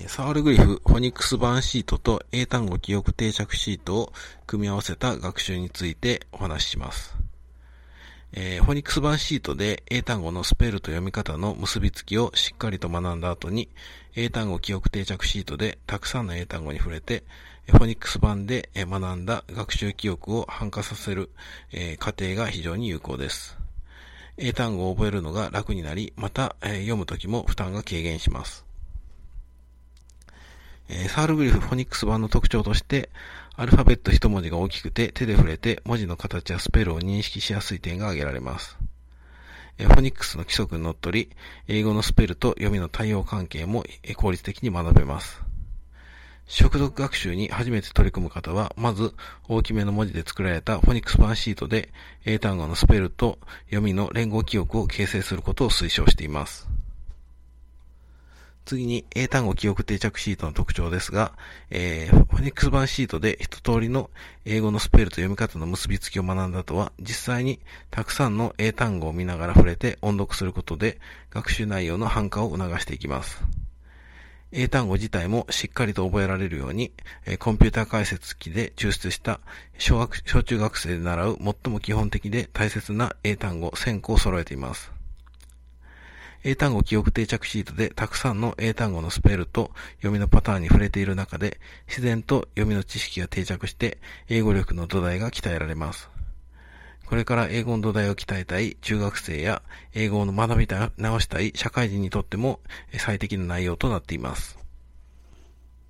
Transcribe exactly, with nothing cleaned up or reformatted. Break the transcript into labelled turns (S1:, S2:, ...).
S1: えー、サウルグリフフォニックス版シートと英単語記憶定着シートを組み合わせた学習についてお話しします。えー、フォニックス版シートで英単語のスペルと読み方の結びつきをしっかりと学んだ後に、英単語記憶定着シートでたくさんの英単語に触れて、フォニックス版で学んだ学習記憶を反化させる、えー、過程が非常に有効です。英単語を覚えるのが楽になり、また、えー、読むときも負担が軽減します。えー、サウルグリフフォニックス版の特徴として、アルファベット一文字が大きくて手で触れて文字の形やスペルを認識しやすい点が挙げられます。えー、フォニックスの規則にのっとり、英語のスペルと読みの対応関係も効率的に学べます。熟読学習に初めて取り組む方は、まず大きめの文字で作られたフォニックス版シートで英単語のスペルと読みの連合記憶を形成することを推奨しています。次に英単語記憶定着シートの特徴ですが、えー、フォニックス版シートで一通りの英語のスペルと読み方の結びつきを学んだ後は、実際にたくさんの英単語を見ながら触れて音読することで学習内容の反化を促していきます。英単語自体もしっかりと覚えられるように、コンピューター解説機で抽出した小学、小中学生で習う最も基本的で大切な英単語せんこを揃えています。英単語記憶定着シートでたくさんの英単語のスペルと読みのパターンに触れている中で、自然と読みの知識が定着して英語力の土台が鍛えられます。これから英語の土台を鍛えたい中学生や英語を学び直したい社会人にとっても最適な内容となっています。